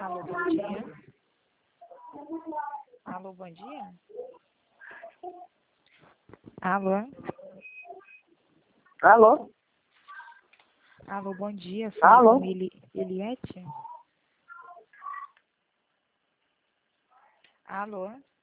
Alô, bom dia. Alô, bom dia. Alô. Alô? Alô, bom dia. Alô? Fala com Eliette. Alô.